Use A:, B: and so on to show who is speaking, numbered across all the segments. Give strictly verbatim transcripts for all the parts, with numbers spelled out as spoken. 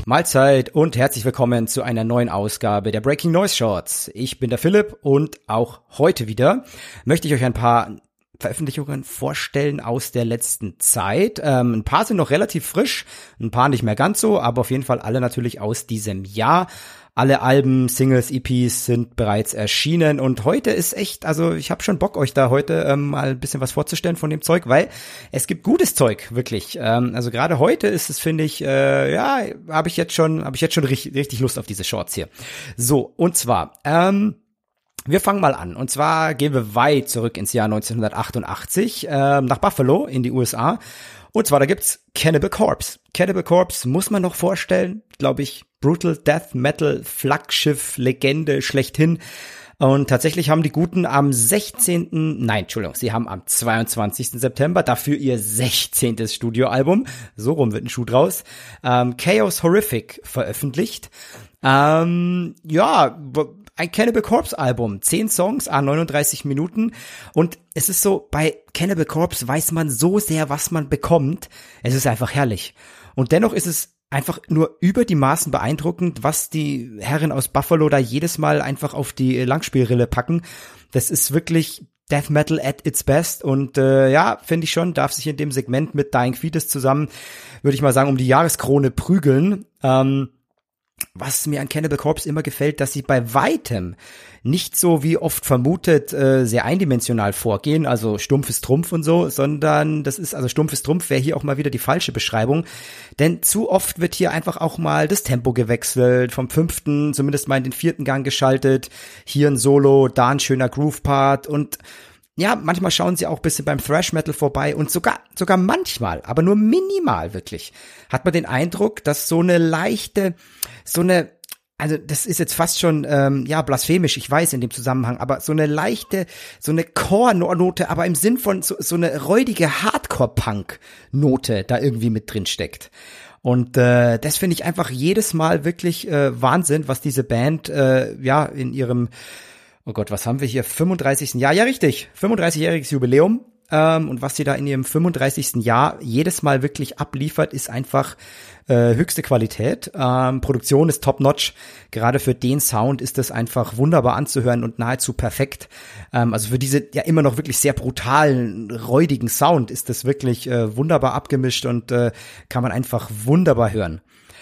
A: Mahlzeit und herzlich willkommen zu einer neuen Ausgabe der Breaking Noise Shorts. Ich bin der Philipp und auch heute wieder möchte ich euch ein paar Veröffentlichungen vorstellen aus der letzten Zeit. Ähm, ein paar sind noch relativ frisch, ein paar nicht mehr ganz so, aber auf jeden Fall alle natürlich aus diesem Jahr. Alle Alben, Singles, E Ps sind bereits erschienen und heute ist echt, also ich habe schon Bock, euch da heute ähm, mal ein bisschen was vorzustellen von dem Zeug, weil es gibt gutes Zeug, wirklich. Ähm, also gerade heute ist es, finde ich, äh, ja, habe ich jetzt schon, habe ich jetzt schon richtig, richtig Lust auf diese Shorts hier. So, und zwar, ähm, wir fangen mal an. Und zwar gehen wir weit zurück ins Jahr neunzehnhundertachtundachtzig, äh, nach Buffalo in die U S A. Und zwar, da gibt's Cannibal Corpse. Cannibal Corpse muss man noch vorstellen, glaube ich, Brutal Death Metal Flaggschiff Legende schlechthin. Und tatsächlich haben die Guten am sechzehnten Nein, Entschuldigung, sie haben am zweiundzwanzigsten September dafür ihr sechzehntes Studioalbum, so rum wird ein Schuh draus, ähm, Chaos Horrific veröffentlicht. Ähm, ja, ein Cannibal Corpse Album, zehn Songs, à neununddreißig Minuten und es ist so, bei Cannibal Corpse weiß man so sehr, was man bekommt, es ist einfach herrlich. Und dennoch ist es einfach nur über die Maßen beeindruckend, was die Herren aus Buffalo da jedes Mal einfach auf die Langspielrille packen. Das ist wirklich Death Metal at its best und äh, ja, finde ich schon, darf sich in dem Segment mit Dying Fetus zusammen, würde ich mal sagen, um die Jahreskrone prügeln. Ähm, Was mir an Cannibal Corpse immer gefällt, dass sie bei weitem nicht so wie oft vermutet äh, sehr eindimensional vorgehen, also stumpf ist Trumpf und so, sondern das ist, also stumpf ist Trumpf wäre hier auch mal wieder die falsche Beschreibung, denn zu oft wird hier einfach auch mal das Tempo gewechselt, vom fünften zumindest mal in den vierten Gang geschaltet, hier ein Solo, da ein schöner Groove-Part und ja, manchmal schauen sie auch ein bisschen beim Thrash Metal vorbei und sogar, sogar manchmal, aber nur minimal wirklich, hat man den Eindruck, dass so eine leichte, so eine, also das ist jetzt fast schon, ähm, ja, blasphemisch, ich weiß in dem Zusammenhang, aber so eine leichte, so eine Core-Note, aber im Sinn von so, so eine räudige Hardcore-Punk-Note da irgendwie mit drin steckt. Und äh, das finde ich einfach jedes Mal wirklich äh, Wahnsinn, was diese Band, äh, ja, in ihrem Oh Gott, was haben wir hier? fünfunddreißigsten Jahr? Ja, richtig. fünfunddreißigjähriges Jubiläum. Ähm, und was sie da in ihrem fünfunddreißigsten Jahr jedes Mal wirklich abliefert, ist einfach äh, höchste Qualität. Ähm, Produktion ist top-notch. Gerade für den Sound ist das einfach wunderbar anzuhören und nahezu perfekt. Ähm, also für diese ja immer noch wirklich sehr brutalen, räudigen Sound ist das wirklich äh, wunderbar abgemischt und äh, kann man einfach wunderbar hören.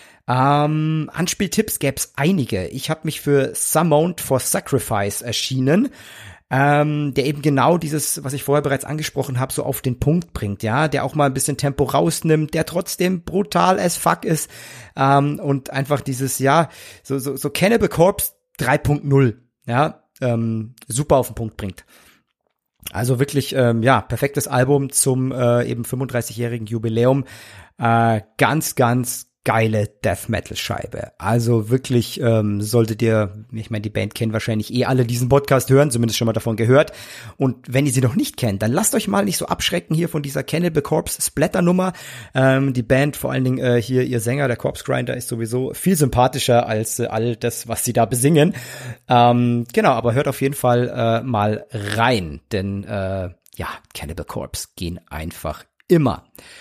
A: Ähm, Anspieltipps gäb's einige. Ich habe mich für Summoned for Sacrifice erschienen, ähm, der eben genau dieses, was ich vorher bereits angesprochen habe, so auf den Punkt bringt, ja, der auch mal ein bisschen Tempo rausnimmt, der trotzdem brutal as fuck ist, ähm, und einfach dieses, ja, so so so Cannibal Corpse drei Punkt null, ja, ähm, super auf den Punkt bringt. Also wirklich, ähm, ja, perfektes Album zum äh, eben fünfunddreißigjährigen Jubiläum, äh, ganz, ganz geile Death Metal Scheibe. Also wirklich ähm, solltet ihr, ich meine, die Band kennen wahrscheinlich eh alle diesen Podcast hören, zumindest schon mal davon gehört. Und wenn ihr sie noch nicht kennt, dann lasst euch mal nicht so abschrecken hier von dieser Cannibal Corpse Splatter Nummer. Ähm, die Band, vor allen Dingen äh, hier ihr Sänger, der Corpse Grinder, ist sowieso viel sympathischer als äh, all das, was sie da besingen. Ähm, genau, aber hört auf jeden Fall äh, mal rein, denn äh, ja, Cannibal Corpse gehen einfach immer.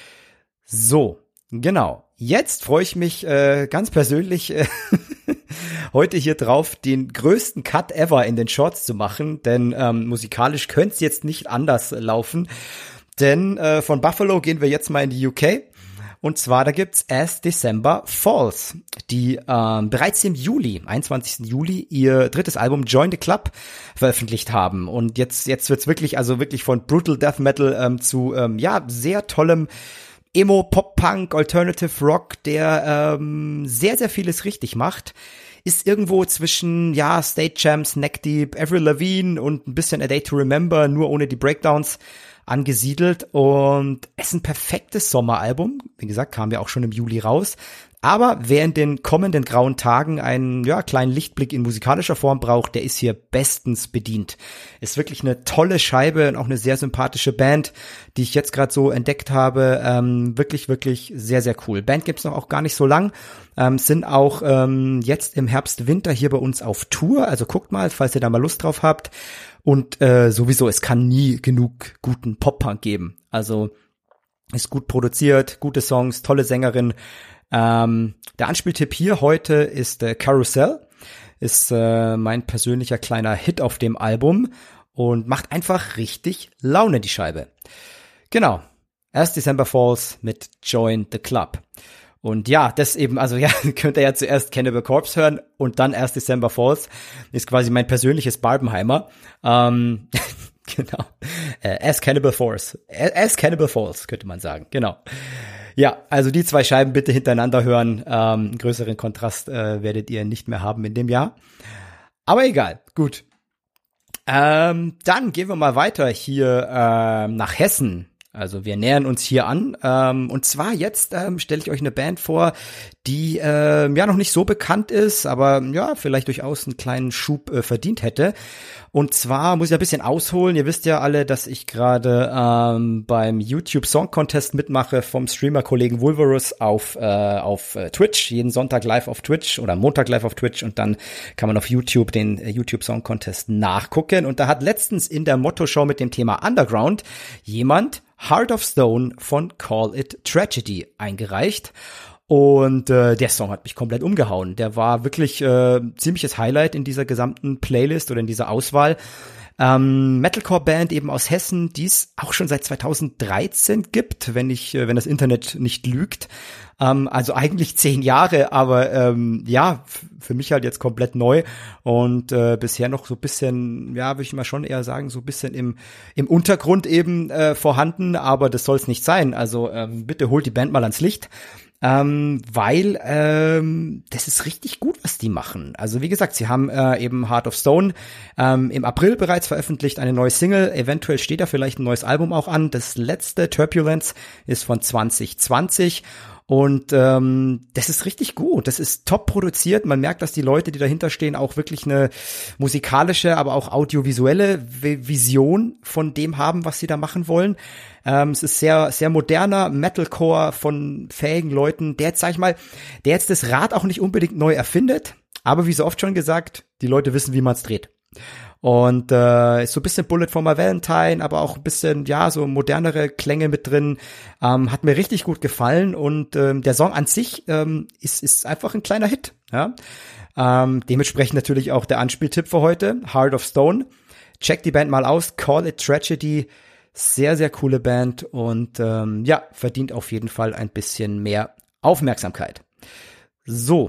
A: So, genau. Jetzt freue ich mich äh, ganz persönlich äh, heute hier drauf, den größten Cut ever in den Shorts zu machen, denn ähm, musikalisch könnte es jetzt nicht anders laufen, denn äh, von Buffalo gehen wir jetzt mal in die U K und zwar da gibt's As December Falls, die ähm, bereits im Juli, einundzwanzigsten Juli, ihr drittes Album Join the Club veröffentlicht haben und jetzt jetzt wird's wirklich, also wirklich von Brutal Death Metal ähm, zu ähm, ja sehr tollem Emo, Pop-Punk, Alternative Rock, der ähm, sehr, sehr vieles richtig macht, ist irgendwo zwischen, ja, State Champs, Neck Deep, Avril Lavigne und ein bisschen A Day to Remember, nur ohne die Breakdowns angesiedelt und es ist ein perfektes Sommeralbum, wie gesagt, kam ja auch schon im Juli raus, aber wer in den kommenden grauen Tagen einen ja, kleinen Lichtblick in musikalischer Form braucht, der ist hier bestens bedient. Ist wirklich eine tolle Scheibe und auch eine sehr sympathische Band, die ich jetzt gerade so entdeckt habe. Ähm, wirklich, wirklich sehr, sehr cool. Band gibt's noch auch gar nicht so lang. Ähm, sind auch ähm, jetzt im Herbst, Winter hier bei uns auf Tour. Also guckt mal, falls ihr da mal Lust drauf habt. Und äh, sowieso, es kann nie genug guten Pop-Punk geben. Also Ist gut produziert, gute Songs, tolle Sängerin. Ähm, der Anspieltipp hier heute ist äh, Carousel. Ist äh, mein persönlicher kleiner Hit auf dem Album und macht einfach richtig Laune, die Scheibe. Genau. Erst December Falls mit Join the Club. Und ja, das eben, also ja, könnt ihr ja zuerst Cannibal Corpse hören und dann erst December Falls. Ist quasi mein persönliches Barbenheimer. Ähm, genau. Äh, as Cannibal Falls. As Cannibal Falls, könnte man sagen. Genau. Ja, also die zwei Scheiben bitte hintereinander hören. Ähm, einen größeren Kontrast äh, werdet ihr nicht mehr haben in dem Jahr. Aber egal, gut. Ähm, dann gehen wir mal weiter hier ähm, nach Hessen. Also wir nähern uns hier an. Ähm, und zwar jetzt ähm, stelle ich euch eine Band vor, die ähm, ja noch nicht so bekannt ist, aber ja vielleicht durchaus einen kleinen Schub äh, verdient hätte. Und zwar muss ich ein bisschen ausholen. Ihr wisst ja alle, dass ich gerade ähm, beim YouTube Song Contest mitmache vom Streamer-Kollegen Vulverus auf äh, auf äh, Twitch. Jeden Sonntag live auf Twitch oder Montag live auf Twitch. Und dann kann man auf YouTube den äh, YouTube Song Contest nachgucken. Und da hat letztens in der Motto-Show mit dem Thema Underground jemand Heart of Stone von Call It Tragedy eingereicht. Und äh, der Song hat mich komplett umgehauen. Der war wirklich äh, ziemliches Highlight in dieser gesamten Playlist oder in dieser Auswahl. Ähm, Metalcore-Band eben aus Hessen, die es auch schon seit zweitausenddreizehn gibt, wenn ich, äh, wenn das Internet nicht lügt. Ähm, also eigentlich zehn Jahre, aber ähm, ja, f- für mich halt jetzt komplett neu und äh, bisher noch so ein bisschen, ja, würde ich mal schon eher sagen, so ein bisschen im im Untergrund eben äh, vorhanden, aber das soll es nicht sein. Also ähm, bitte holt die Band mal ans Licht. Ähm, weil ähm, das ist richtig gut, was die machen. Also wie gesagt, sie haben äh, eben Heart of Stone ähm, im April bereits veröffentlicht, eine neue Single. Eventuell steht da vielleicht ein neues Album auch an. Das letzte, Turbulence, ist von zwanzig zwanzig. Und ähm, das ist richtig gut. Das ist top produziert. Man merkt, dass die Leute, die dahinter stehen, auch wirklich eine musikalische, aber auch audiovisuelle V- Vision von dem haben, was sie da machen wollen. Ähm, es ist sehr, sehr moderner Metalcore von fähigen Leuten, der jetzt, sag ich mal, der jetzt das Rad auch nicht unbedingt neu erfindet. Aber wie so oft schon gesagt, die Leute wissen, wie man es dreht. Und äh, ist so ein bisschen Bullet for my Valentine, aber auch ein bisschen, ja, so modernere Klänge mit drin. Ähm, hat mir richtig gut gefallen und ähm, der Song an sich ähm, ist ist einfach ein kleiner Hit. Ja? Ähm, dementsprechend natürlich auch der Anspieltipp für heute, Heart of Stone. Checkt die Band mal aus, Call It Tragedy. Sehr, sehr coole Band und ähm, ja, verdient auf jeden Fall ein bisschen mehr Aufmerksamkeit. So,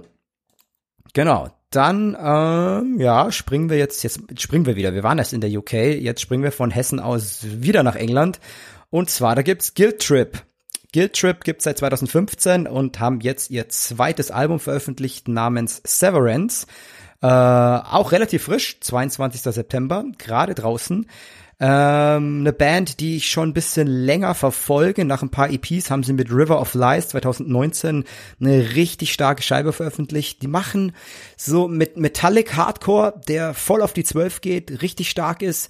A: genau. Dann, ähm, ja, springen wir jetzt, jetzt springen wir wieder. Wir waren erst in der U K, jetzt springen wir von Hessen aus wieder nach England. Und zwar, da gibt's Guilt Trip. Guilt Trip gibt's seit zweitausendfünfzehn und haben jetzt ihr zweites Album veröffentlicht namens Severance. Äh, auch relativ frisch, zweiundzwanzigster September, gerade draußen. Ähm, eine Band, die ich schon ein bisschen länger verfolge. Nach ein paar E Ps haben sie mit River of Lies zweitausendneunzehn eine richtig starke Scheibe veröffentlicht. Die machen so mit Metallic Hardcore, der voll auf die zwölf geht, richtig stark ist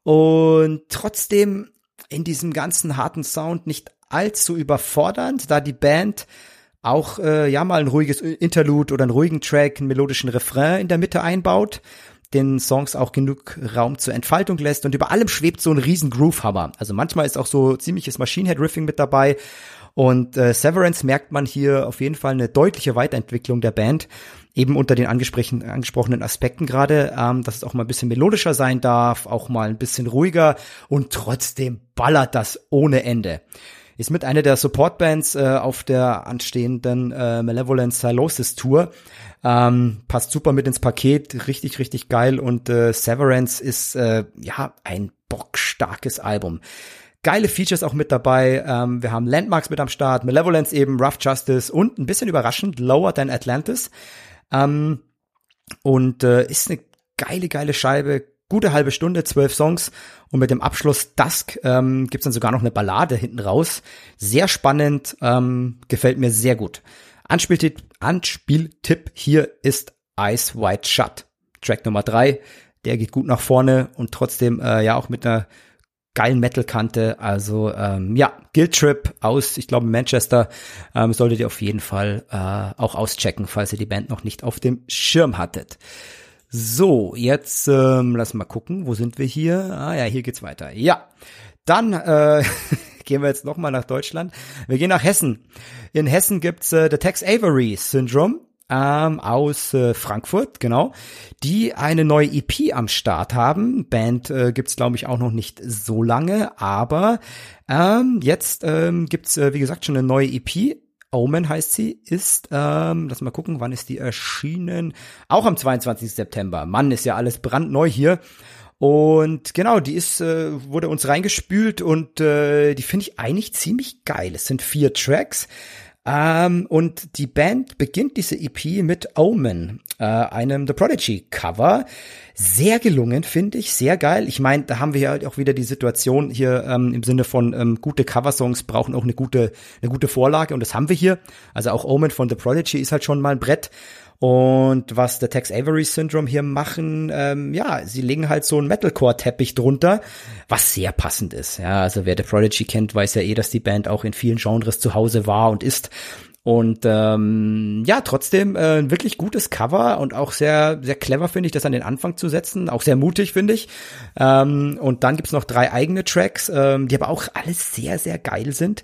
A: und trotzdem in diesem ganzen harten Sound nicht allzu überfordernd, da die Band auch äh, ja mal ein ruhiges Interlude oder einen ruhigen Track, einen melodischen Refrain in der Mitte einbaut, den Songs auch genug Raum zur Entfaltung lässt und über allem schwebt so ein riesen Groovehammer. Also manchmal ist auch so ziemliches Machine Head Riffing mit dabei und äh, Severance merkt man hier auf jeden Fall eine deutliche Weiterentwicklung der Band, eben unter den angesprochenen, angesprochenen Aspekten gerade, ähm, dass es auch mal ein bisschen melodischer sein darf, auch mal ein bisschen ruhiger und trotzdem ballert das ohne Ende. Ist mit einer der Supportbands äh, auf der anstehenden äh, Malevolent Silosis Tour. Ähm, passt super mit ins Paket, richtig, richtig geil. Und äh, Severance ist äh, ja ein bockstarkes Album. Geile Features auch mit dabei. Ähm, wir haben Landmarks mit am Start, Malevolence eben, Rough Justice und ein bisschen überraschend Lower Than Atlantis. Ähm, und äh, ist eine geile, geile Scheibe. Gute halbe Stunde, zwölf Songs und mit dem Abschluss Dusk ähm, gibt's dann sogar noch eine Ballade hinten raus. Sehr spannend, ähm, gefällt mir sehr gut. Anspieltipp, Anspieltipp hier ist Eyes Wide Shut. Track Nummer drei, der geht gut nach vorne und trotzdem äh, ja auch mit einer geilen Metal-Kante. Also ähm, ja, Guilt Trip aus, ich glaube Manchester, ähm, solltet ihr auf jeden Fall äh, auch auschecken, falls ihr die Band noch nicht auf dem Schirm hattet. So, jetzt ähm, lass mal gucken, wo sind wir hier? Ah ja, hier geht's weiter. Ja, dann äh, gehen wir jetzt nochmal nach Deutschland. Wir gehen nach Hessen. In Hessen gibt's äh, The Tex Avery Syndrome. Ähm, aus äh, Frankfurt, genau, die eine neue E P am Start haben. Band äh, gibt's, glaube ich, auch noch nicht so lange, aber ähm, jetzt ähm, gibt's, äh, wie gesagt, schon eine neue E P. Omen heißt sie, ist, ähm, lass mal gucken, wann ist die erschienen? Auch am zweiundzwanzigsten September. Mann, ist ja alles brandneu hier. Und genau, die ist, äh, wurde uns reingespült und äh, die finde ich eigentlich ziemlich geil. Es sind vier Tracks. Um, und die Band beginnt diese E P mit Omen, äh, einem The Prodigy Cover. Sehr gelungen, finde ich, sehr geil. Ich meine, da haben wir ja auch wieder die Situation hier ähm, im Sinne von ähm, gute Coversongs brauchen auch eine gute eine gute Vorlage und das haben wir hier. Also auch Omen von The Prodigy ist halt schon mal ein Brett. Und was der Tex Avery Syndrome hier machen, ähm, ja, sie legen halt so einen Metalcore-Teppich drunter, was sehr passend ist. Ja, also wer The Prodigy kennt, weiß ja eh, dass die Band auch in vielen Genres zu Hause war und ist. Und ähm, ja, trotzdem äh, ein wirklich gutes Cover und auch sehr sehr clever, finde ich, das an den Anfang zu setzen. Auch sehr mutig, finde ich. Ähm, und dann gibt's noch drei eigene Tracks, ähm, die aber auch alles sehr, sehr geil sind.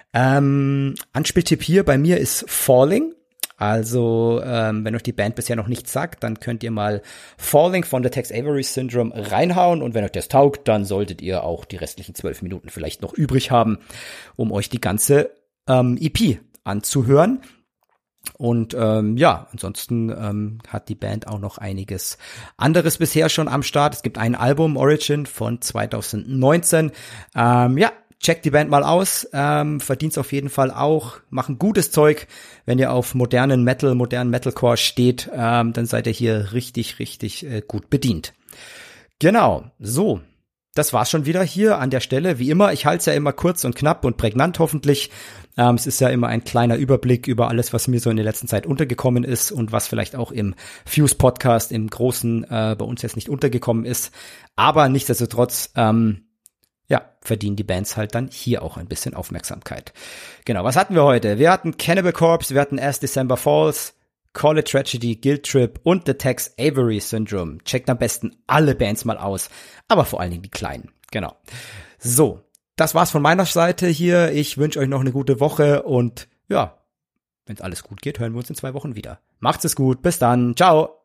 A: Ähm, Anspieltipp hier bei mir ist Falling. Also, ähm, wenn euch die Band bisher noch nichts sagt, dann könnt ihr mal Falling von The Tex Avery Syndrome reinhauen und wenn euch das taugt, dann solltet ihr auch die restlichen zwölf Minuten vielleicht noch übrig haben, um euch die ganze ähm, E P anzuhören. Und ähm, ja, ansonsten ähm, hat die Band auch noch einiges anderes bisher schon am Start. Es gibt ein Album, Origin, von zweitausendneunzehn. Ähm, ja, checkt die Band mal aus, ähm, verdient's auf jeden Fall auch, machen gutes Zeug. Wenn ihr auf modernen Metal, modernen Metalcore steht, ähm, dann seid ihr hier richtig, richtig äh, gut bedient. Genau, so, das war's schon wieder hier an der Stelle. Wie immer, ich halte es ja immer kurz und knapp und prägnant hoffentlich. Ähm, es ist ja immer ein kleiner Überblick über alles, was mir so in der letzten Zeit untergekommen ist und was vielleicht auch im Fuse-Podcast im Großen äh, bei uns jetzt nicht untergekommen ist. Aber nichtsdestotrotz, ähm, ja, verdienen die Bands halt dann hier auch ein bisschen Aufmerksamkeit. Genau, was hatten wir heute? Wir hatten Cannibal Corpse, wir hatten As December Falls, Call It Tragedy, Guilt Trip und The Tex Avery Syndrome. Checkt am besten alle Bands mal aus, aber vor allen Dingen die kleinen. Genau. So, das war's von meiner Seite hier. Ich wünsche euch noch eine gute Woche und ja, wenn alles gut geht, hören wir uns in zwei Wochen wieder. Macht's es gut, bis dann, ciao!